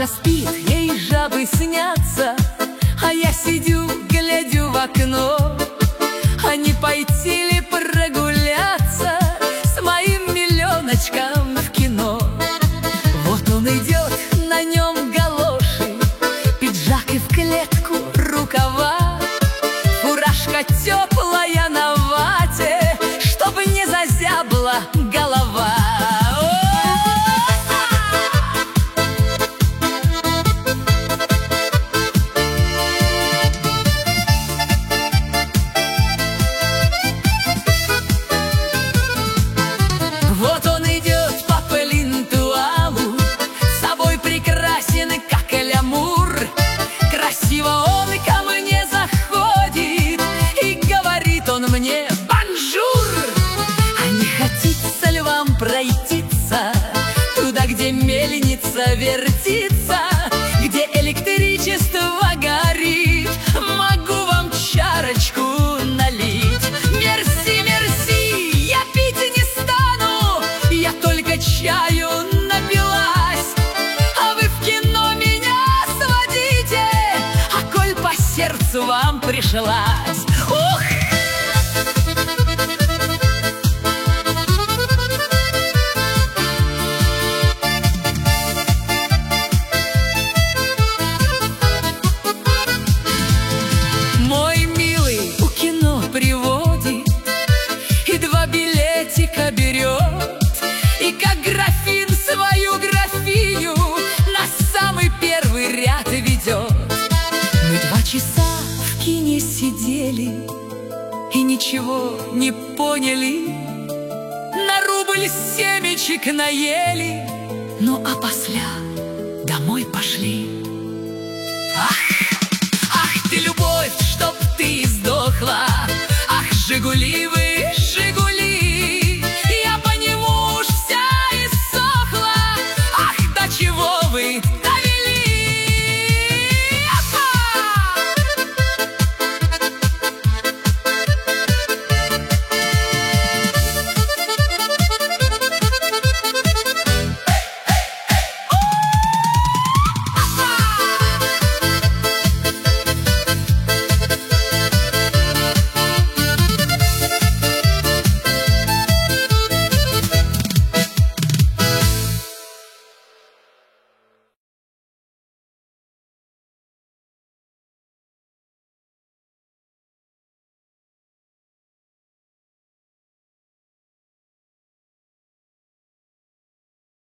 Маша спит, ей жабы снятся, а я сидю, глядю в окно. А не пойти ли прогуляться с моим миллионочком в кино? Вот он идет, на нем галоши, пиджак и в клетку рукава, фуражка теплая на вате, чтобы не зазябла голова. Вот он идет по Плинтуалу, собой прекрасен, как лямур. Красиво он ко мне заходит, и говорит он мне: бонжур! А не хотится ли вам пройтиться туда, где мельница вертится, где электричество горит? Могу вам чарочку налить. Мерси, мерси, я пить не стану, я только чаю напилась. А вы в кино меня сводите, а коль по сердцу вам пришлась. Ух! Мой милый у кино приводит, и 2 билетика берет, и как графин свою графиню на самый первый ряд ведет. Мы 2 часа в кине сидели и ничего не поняли. На рубль семечек наели, ну а после домой пошли.